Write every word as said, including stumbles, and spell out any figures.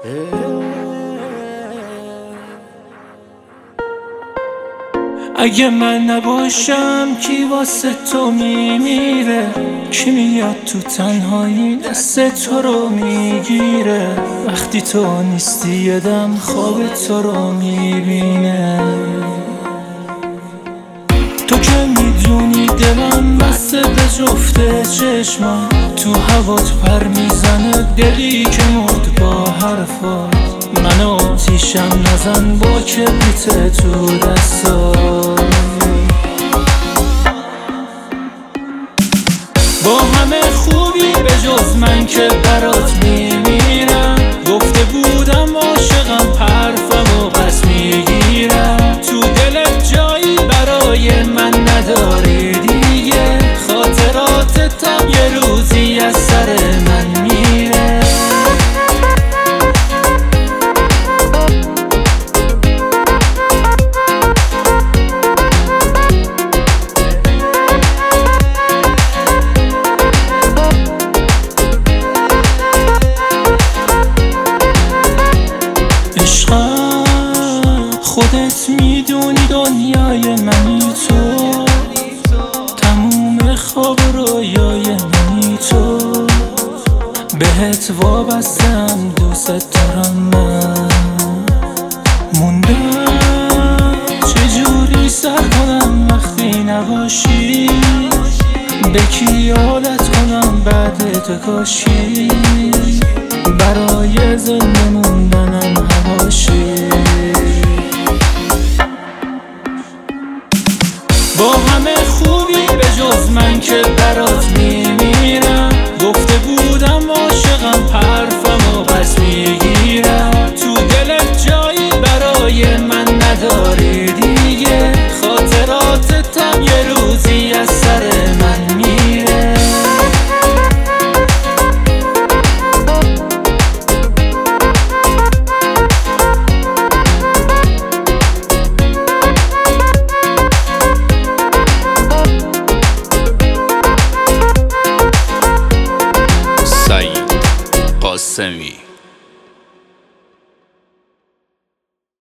اگه من نباشم کی واسه تو میمیره؟ کی میاد تو تنهایی دست تو رو میگیره؟ وقتی تو نیستی یه دم خواب تو رو میبینه. تو که میدونی دلم بسته به جفت چشمم، تو هوات پر میزنه دلی که مرد با حرفات. منو آتیشم نزن با کبریت تو دستات. با همه خوبی به جز من که برات میمیرم. گفته بودم عاشقم حرفم و پس میگیرم. تو دلت جایی برای من نداری دیگه، خاطراتت هم یه روزی از سر من میره. خودت میدونی دنیای منی تو، تموم خواب رویای منی تو. بهت وابستم دوست دارم من. موندم چجوری سر کنم وقتی نباشی؟ به کی عادت کنم بعد تو کاشی؟ برای زنده موندنم هواشی. با همه خوبی به جز من که برات میمیرم. گفته بودم عاشقم حرفم و پس میگیرم. تو دلت جایی برای من نداری دیگه، خاطراتت هم یه روزی از سر من میره. سعید قاسمی.